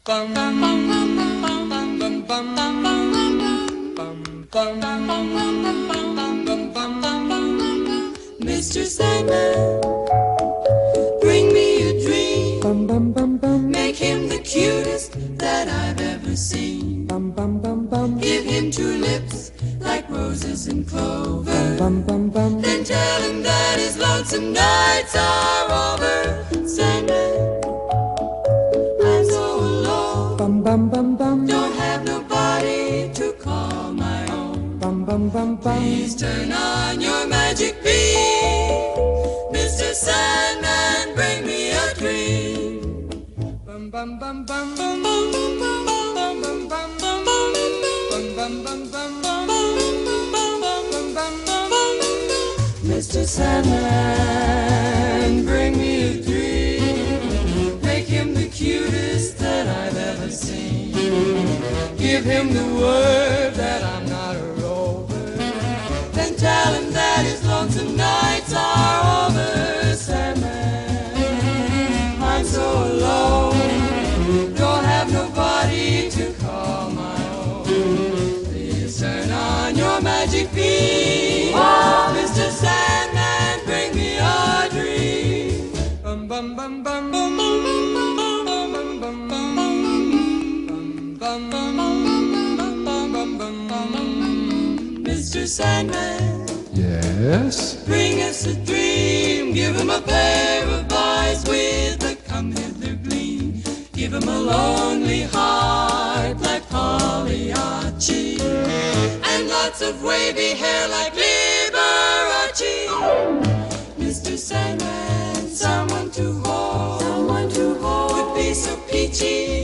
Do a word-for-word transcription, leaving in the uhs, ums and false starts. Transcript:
bum bum bum bum bum bum bum bum bum. Mister Sandman, bring me a dream. Bum bum bum bum. Make him the cutest that I've ever seen. Bum bum bum bum. Give him two lips like roses and clover. Bum bum bum. Then tell him that his lonesome nights are over. Sandman, I'm so alone. Bum bum bum bum. Don't have nobody to call my own. Bum bum bum bum. Please turn on your magic beam. Mister Sandman, bring me a dream. Bum bum bum bum bum bum bum bum bum bum bum bum bum bum bum bum. Mister Sandman, bring me a dream. Make him the cutest that I've ever seen. Give him the word that I'm not a rover. Then tell him that his lonesome nights are over. Sandman, I'm so alone. Don't have nobody to call my own. Please turn on your magic beam. Oh, Mister Sandman, bring me a dream. Bum bum bum bum bum bum bum bum bum bum bum bum. Mister Sandman, Yes? bring us a dream. Give him a pair of eyes with a come hither gleam. Give him a lonely heart like Pagliacci, and lots of wavy hair like Liberace. Mister Sandman, someone to hold, someone to hold would be so peachy.